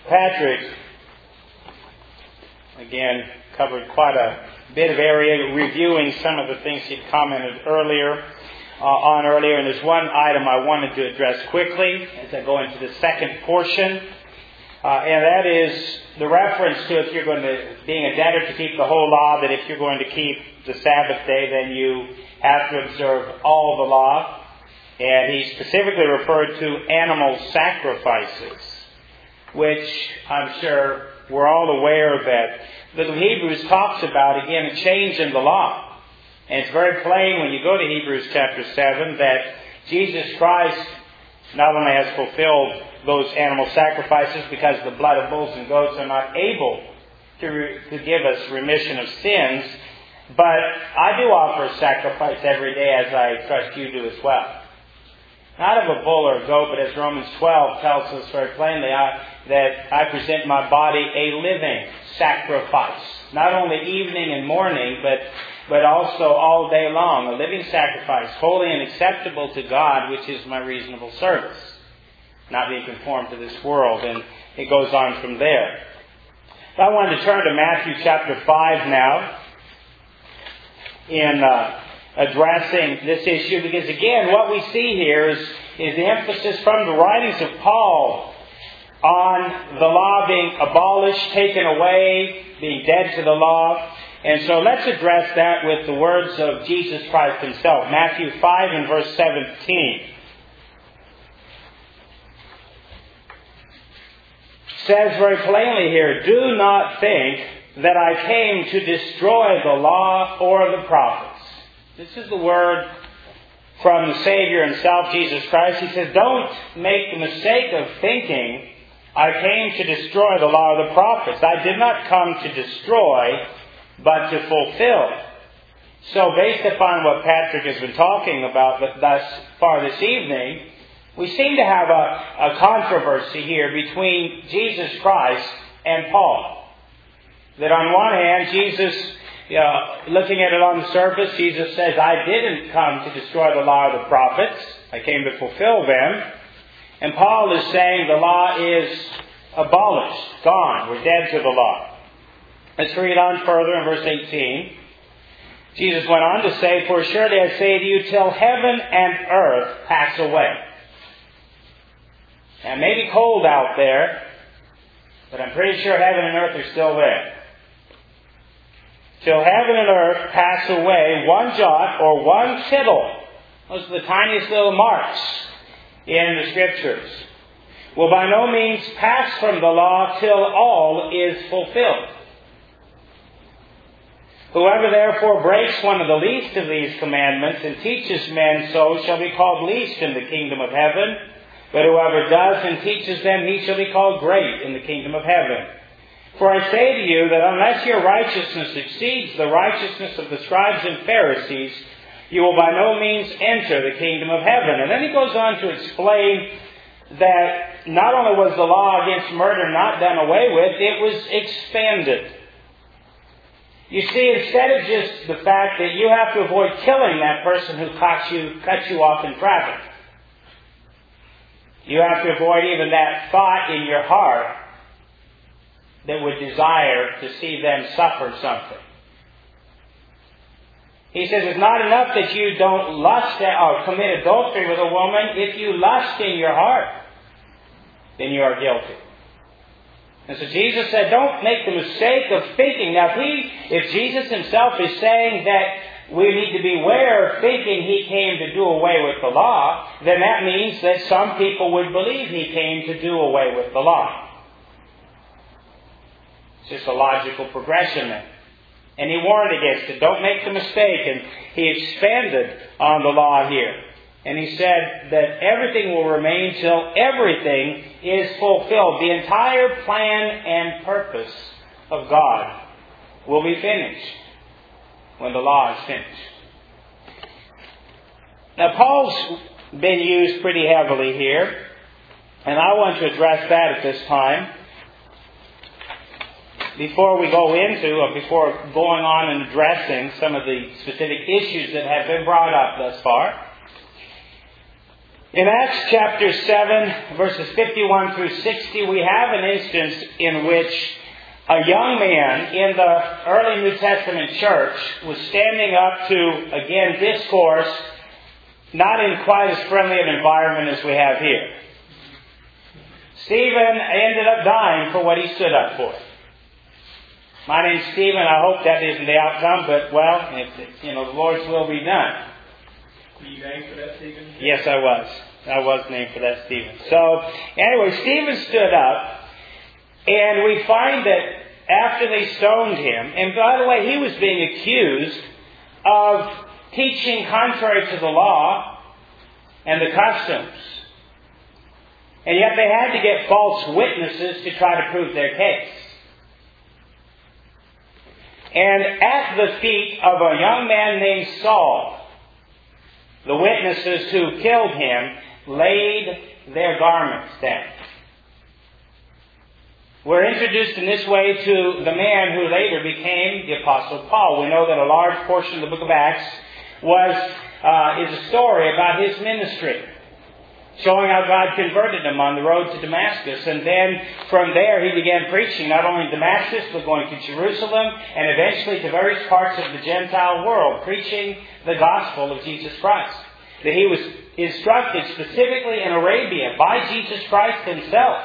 Patrick, again, covered quite a bit of area, reviewing some of the things he'd commented earlier, and there's one item I wanted to address quickly as I go into the second portion, and that is the reference to if you're going to, being a debtor to keep the whole law, that if you're going to keep the Sabbath day, then you have to observe all the law. And he specifically referred to animal sacrifices, which I'm sure we're all aware of that. The Hebrews talks about, again, a change in the law. And it's very plain when you go to Hebrews chapter 7 that Jesus Christ not only has fulfilled those animal sacrifices because the blood of bulls and goats are not able to give us remission of sins, but I do offer a sacrifice every day, as I trust you do as well. Not of a bull or a goat, but as Romans 12 tells us very plainly, that I present my body a living sacrifice. Not only evening and morning, but also all day long. A living sacrifice, holy and acceptable to God, which is my reasonable service. Not being conformed to this world. And it goes on from there. I wanted to turn to Matthew chapter 5 now in addressing this issue, because again, what we see here is the emphasis from the writings of Paul on the law being abolished, taken away, being dead to the law. And so let's address that with the words of Jesus Christ himself. Matthew 5 and verse 17. Says very plainly here, "Do not think that I came to destroy the law or the prophets." This is the word from the Savior himself, Jesus Christ. He says, don't make the mistake of thinking I came to destroy the law or the prophets. I did not come to destroy, but to fulfill. So based upon what Patrick has been talking about thus far this evening, we seem to have a controversy here between Jesus Christ and Paul. That on one hand, Jesus, looking at it on the surface, Jesus says, I didn't come to destroy the law of the prophets. I came to fulfill them. And Paul is saying the law is abolished, gone. We're dead to the law. Let's read on further in verse 18. Jesus went on to say, "For surely I say to you, till heaven and earth pass away." Now, it may be cold out there, but I'm pretty sure heaven and earth are still there. Till heaven and earth pass away, one jot or one tittle. Those are the tiniest little marks in the Scriptures. Will by no means pass from the law till all is fulfilled. Whoever therefore breaks one of the least of these commandments and teaches men so shall be called least in the kingdom of heaven. But whoever does and teaches them, he shall be called great in the kingdom of heaven. For I say to you that unless your righteousness exceeds the righteousness of the scribes and Pharisees, you will by no means enter the kingdom of heaven. And then he goes on to explain that not only was the law against murder not done away with, it was expanded. You see, instead of just the fact that you have to avoid killing that person who cuts you off in traffic, you have to avoid even that thought in your heart that would desire to see them suffer something. He says it's not enough that you don't lust or commit adultery with a woman. If you lust in your heart, then you are guilty. And so Jesus said, don't make the mistake of thinking. Now, if Jesus himself is saying that we need to beware of thinking he came to do away with the law, then that means that some people would believe he came to do away with the law. It's just a logical progression then. And he warned against it. Don't make the mistake. And he expanded on the law here. And he said that everything will remain till everything is fulfilled. The entire plan and purpose of God will be finished when the law is finished. Now, Paul's been used pretty heavily here. And I want to address that at this time. Before going on and addressing some of the specific issues that have been brought up thus far. In Acts chapter 7, verses 51 through 60, we have an instance in which a young man in the early New Testament church was standing up to, again, discourse, not in quite as friendly an environment as we have here. Stephen ended up dying for what he stood up for. My name's Stephen. I hope that isn't the outcome, but, well, the Lord's will be done. Were you named for that, Stephen? Yes, I was. I was named for that, Stephen. So, anyway, Stephen stood up, and we find that after they stoned him, and by the way, he was being accused of teaching contrary to the law and the customs. And yet they had to get false witnesses to try to prove their case. And at the feet of a young man named Saul, the witnesses who killed him laid their garments down. We're introduced in this way to the man who later became the Apostle Paul. We know that a large portion of the book of Acts is a story about his ministry, showing how God converted him on the road to Damascus. And then from there he began preaching not only in Damascus, but going to Jerusalem and eventually to various parts of the Gentile world, preaching the gospel of Jesus Christ. That he was instructed specifically in Arabia by Jesus Christ himself.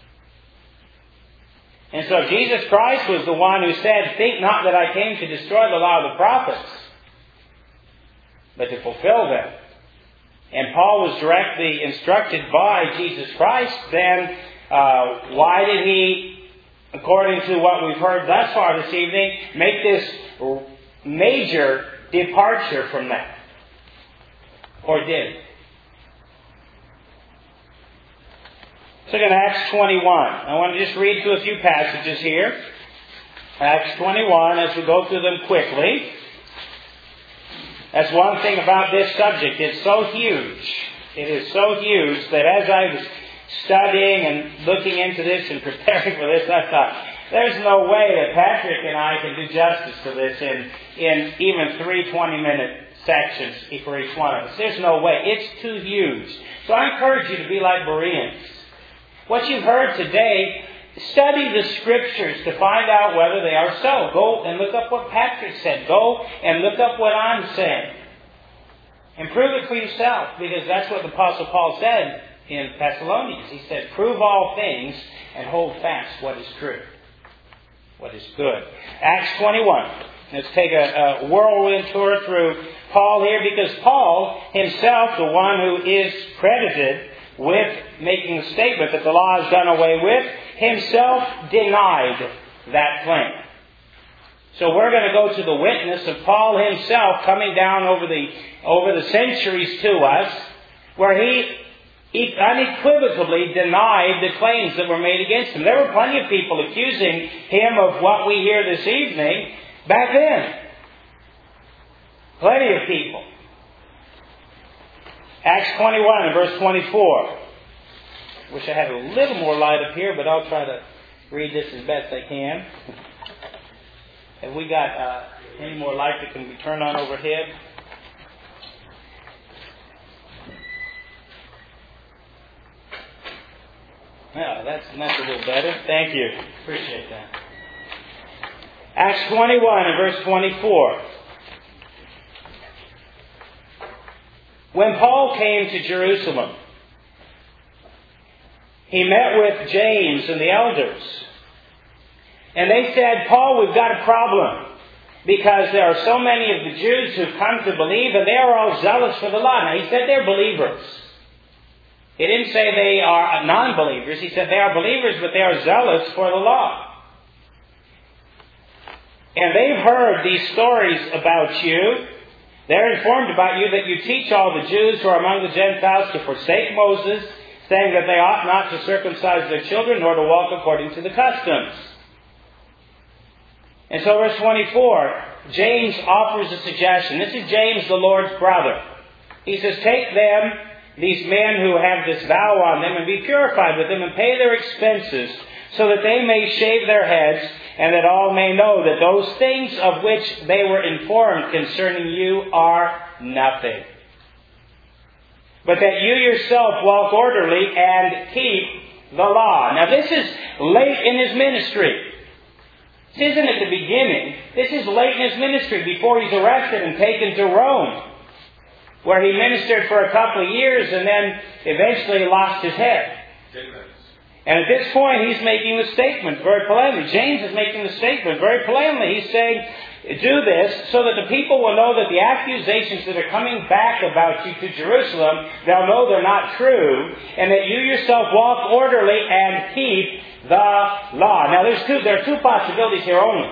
And so Jesus Christ was the one who said, "Think not that I came to destroy the law of the prophets, but to fulfill them." And Paul was directly instructed by Jesus Christ. Then why did he, according to what we've heard thus far this evening, make this major departure from that? Or did he? So in Acts 21, I want to just read through a few passages here. Acts 21, as we go through them quickly. That's one thing about this subject. It's so huge. It is so huge that as I was studying and looking into this and preparing for this, I thought, there's no way that Patrick and I can do justice to this in even 3 20-minute sections for each one of us. There's no way. It's too huge. So I encourage you to be like Bereans. What you've heard today, study the Scriptures to find out whether they are so. Go and look up what Patrick said. Go and look up what I'm saying. And prove it for yourself, because that's what the Apostle Paul said in Thessalonians. He said, "Prove all things and hold fast what is true, what is good." Acts 21. Let's take a whirlwind tour through Paul here, because Paul himself, the one who is credited with making the statement that the law is done away with, himself denied that claim. So we're going to go to the witness of Paul himself coming down over the centuries to us, where he unequivocally denied the claims that were made against him. There were plenty of people accusing him of what we hear this evening back then. Plenty of people. Acts 21 and verse 24. Wish I had a little more light up here, but I'll try to read this as best I can. Have we got any more light that can be turned on overhead? Yeah, that's a little better. Thank you. Appreciate that. Acts 21 and verse 24. When Paul came to Jerusalem, he met with James and the elders. And they said, "Paul, we've got a problem, because there are so many of the Jews who've come to believe, and they are all zealous for the law." Now, he said they're believers. He didn't say they are non-believers. He said they are believers, but they are zealous for the law. And they've heard these stories about you. They're informed about you that you teach all the Jews who are among the Gentiles to forsake Moses, saying that they ought not to circumcise their children, nor to walk according to the customs. And so verse 24, James offers a suggestion. This is James, the Lord's brother. He says, "Take them, these men who have this vow on them, and be purified with them, and pay their expenses, so that they may shave their heads, and that all may know that those things of which they were informed concerning you are nothing." but that you yourself walk orderly and keep the law. Now this is late in his ministry. This isn't at the beginning. This is late in his ministry before he's arrested and taken to Rome, where he ministered for a couple of years and then eventually lost his head. And at this point, he's making the statement very plainly. James is making the statement very plainly. He's saying, do this so that the people will know that the accusations that are coming back about you to Jerusalem, they'll know they're not true, and that you yourself walk orderly and keep the law. Now, there are two possibilities here only.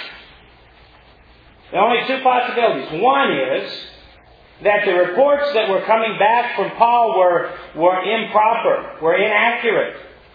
There are only two possibilities. One is that the reports that were coming back from Paul were improper, were inaccurate.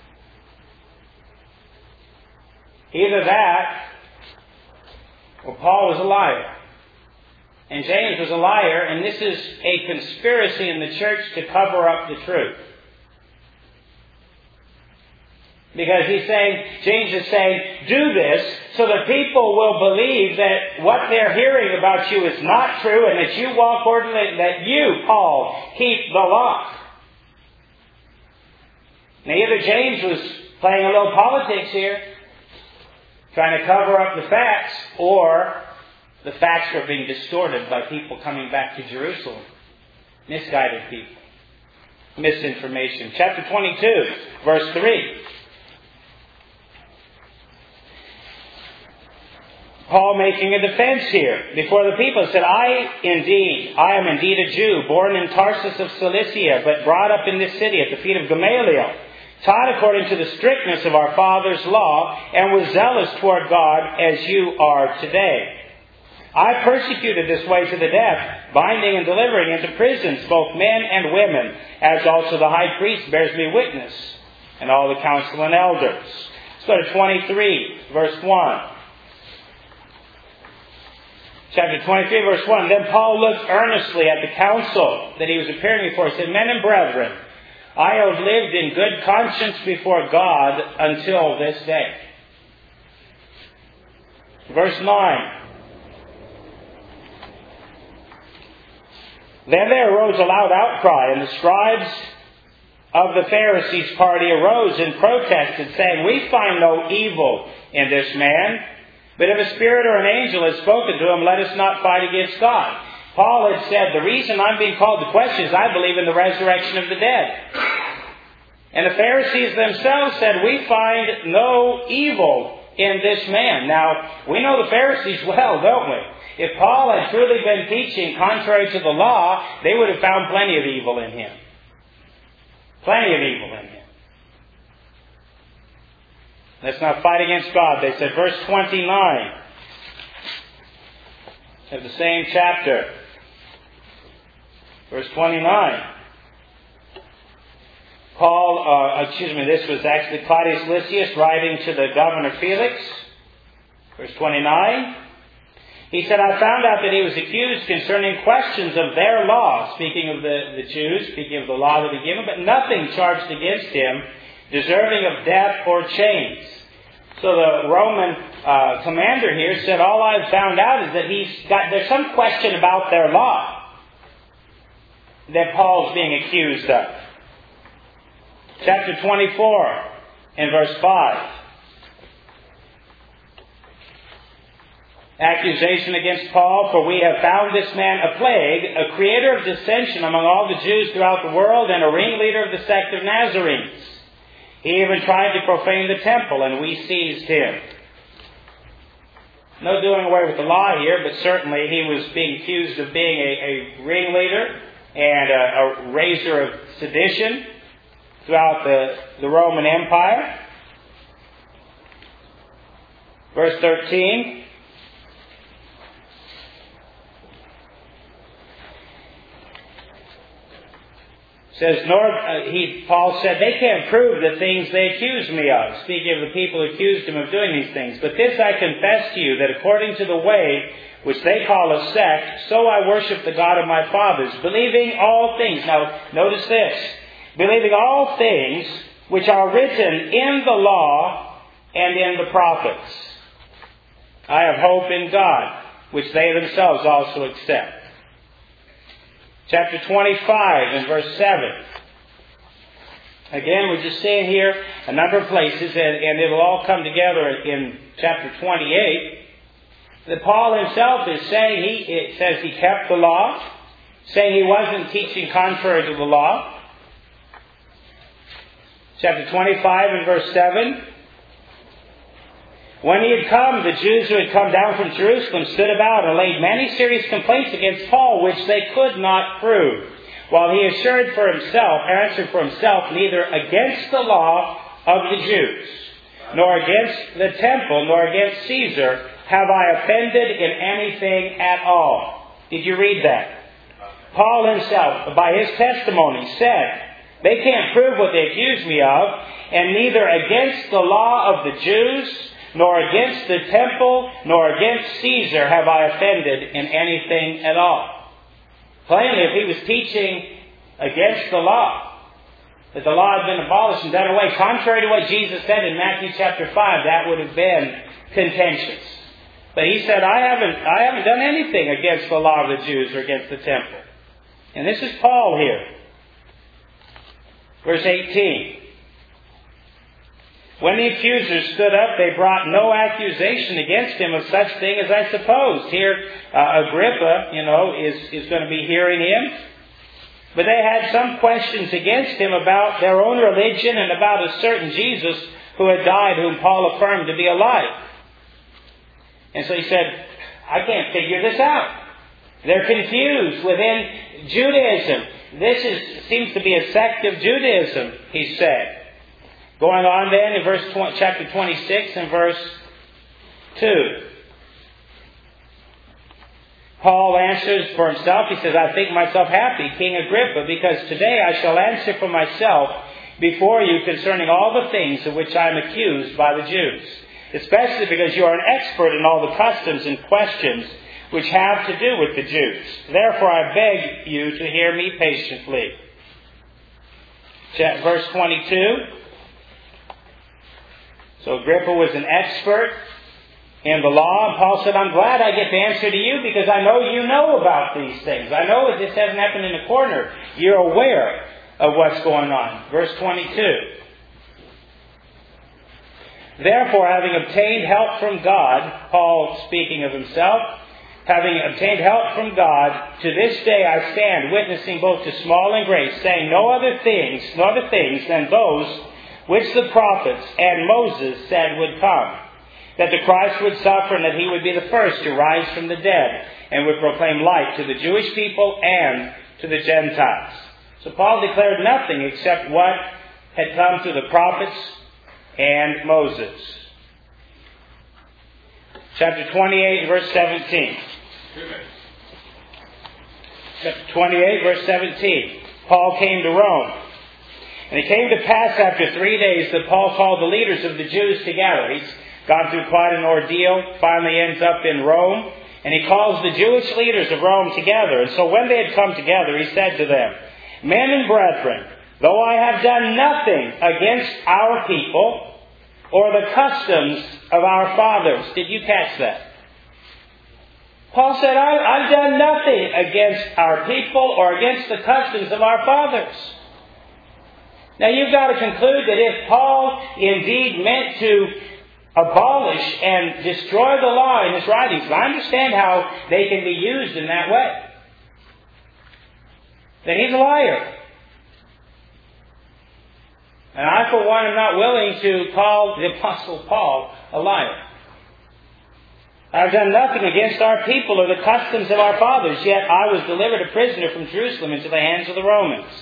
Either that, or Paul was a liar. And James was a liar, and this is a conspiracy in the church to cover up the truth. Because James is saying, do this so that people will believe that what they're hearing about you is not true, and that you walk orderly, that you, Paul, keep the law. Now either James was playing a little politics here, trying to cover up the facts, or the facts were being distorted by people coming back to Jerusalem. Misguided people. Misinformation. Chapter 22, verse 3. Paul making a defense here before the people said, I am indeed a Jew, born in Tarsus of Cilicia, but brought up in this city at the feet of Gamaliel, taught according to the strictness of our father's law, and was zealous toward God as you are today. I persecuted this way to the death, binding and delivering into prisons both men and women, as also the high priest bears me witness, and all the council and elders. Let's go to 23, verse 1. Chapter 23, verse 1. Then Paul looked earnestly at the council that he was appearing before. He said, Men and brethren, I have lived in good conscience before God until this day. Verse 9. Then there arose a loud outcry, and the scribes of the Pharisees' party arose and protested, saying, We find no evil in this man. But if a spirit or an angel has spoken to him, let us not fight against God. Paul had said, the reason I'm being called to question is I believe in the resurrection of the dead. And the Pharisees themselves said, we find no evil in this man. Now, we know the Pharisees well, don't we? If Paul had truly been teaching contrary to the law, they would have found plenty of evil in him. Plenty of evil in him. Let's not fight against God, they said. Verse 29 of the same chapter. Verse 29. This was actually Claudius Lysias writing to the governor Felix. Verse 29. He said, I found out that he was accused concerning questions of their law, speaking of the Jews, speaking of the law that he given, but nothing charged against him deserving of death or chains. So the Roman commander here said, all I've found out is that there's some question about their law that Paul's being accused of. Chapter 24 and verse 5. Accusation against Paul, for we have found this man a plague, a creator of dissension among all the Jews throughout the world, and a ringleader of the sect of Nazarenes. He even tried to profane the temple, and we seized him. No doing away with the law here, but certainly he was being accused of being a ringleader and a raiser of sedition throughout the Roman Empire. Verse 13. Says, Paul said, they can't prove the things they accuse me of. Speaking of the people who accused him of doing these things. But this I confess to you, that according to the way which they call a sect, so I worship the God of my fathers, believing all things. Now, notice this. Believing all things which are written in the law and in the prophets. I have hope in God, which they themselves also accept. chapter 25 and verse 7. Again, we're just seeing here a number of places, and it'll all come together in chapter 28, that Paul himself is saying, it says he kept the law, saying he wasn't teaching contrary to the law. Chapter 25 and verse 7. When he had come, the Jews who had come down from Jerusalem stood about and laid many serious complaints against Paul, which they could not prove. While he answered for himself, neither against the law of the Jews, nor against the temple, nor against Caesar, have I offended in anything at all. Did you read that? Paul himself, by his testimony, said, they can't prove what they accuse me of, and neither against the law of the Jews, nor against the temple, nor against Caesar have I offended in anything at all. Plainly, if he was teaching against the law, that the law had been abolished and done away, contrary to what Jesus said in Matthew chapter 5, that would have been contentious. But he said, I haven't done anything against the law of the Jews or against the temple. And this is Paul here. Verse 18. When the accusers stood up, they brought no accusation against him of such thing as I supposed. Here, Agrippa, is going to be hearing him. But they had some questions against him about their own religion and about a certain Jesus who had died, whom Paul affirmed to be alive. And so he said, I can't figure this out. They're confused within Judaism. This seems to be a sect of Judaism, he said. Going on then in chapter 26 and verse 2. Paul answers for himself. He says, I think myself happy, King Agrippa, because today I shall answer for myself before you concerning all the things of which I am accused by the Jews, especially because you are an expert in all the customs and questions which have to do with the Jews. Therefore I beg you to hear me patiently. Verse 22. So Agrippa was an expert in the law, and Paul said, I'm glad I get to answer to you because I know you know about these things. I know this hasn't happened in a corner. You're aware of what's going on. Verse 22. Therefore, having obtained help from God, Paul speaking of himself, having obtained help from God, to this day I stand witnessing both to small and great, saying no other things than those which the prophets and Moses said would come, that the Christ would suffer and that he would be the first to rise from the dead and would proclaim light to the Jewish people and to the Gentiles. So Paul declared nothing except what had come through the prophets and Moses. Chapter 28, verse 17. Chapter 28, verse 17. Paul came to Rome. And it came to pass after 3 days that Paul called the leaders of the Jews together. He's gone through quite an ordeal, finally ends up in Rome. And he calls the Jewish leaders of Rome together. And so when they had come together, he said to them, Men and brethren, though I have done nothing against our people or the customs of our fathers. Did you catch that? Paul said, I've done nothing against our people or against the customs of our fathers. Now you've got to conclude that if Paul indeed meant to abolish and destroy the law in his writings, I understand how they can be used in that way, then he's a liar. And I, for one, am not willing to call the Apostle Paul a liar. I've done nothing against our people or the customs of our fathers, yet I was delivered a prisoner from Jerusalem into the hands of the Romans,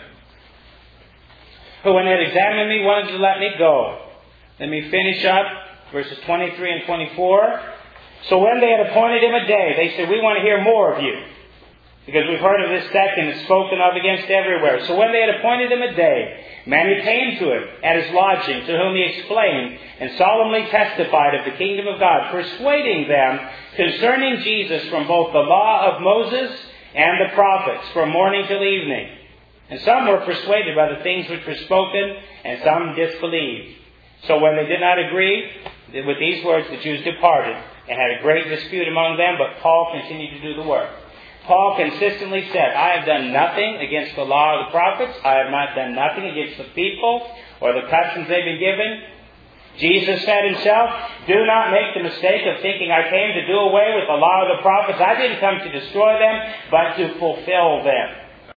who, when they had examined me, wanted to let me go. Let me finish up verses 23 and 24. So when they had appointed him a day, they said, we want to hear more of you, because we've heard of this sect and it's spoken of against everywhere. So when they had appointed him a day, many came to him at his lodging, to whom he explained and solemnly testified of the kingdom of God, persuading them concerning Jesus from both the law of Moses and the prophets, from morning till evening. And some were persuaded by the things which were spoken, and some disbelieved. So when they did not agree with these words, the Jews departed and had a great dispute among them, but Paul continued to do the work. Paul consistently said, I have done nothing against the law of the prophets. I have not done nothing against the people or the customs they've been given. Jesus said himself, do not make the mistake of thinking I came to do away with the law of the prophets. I didn't come to destroy them, but to fulfill them.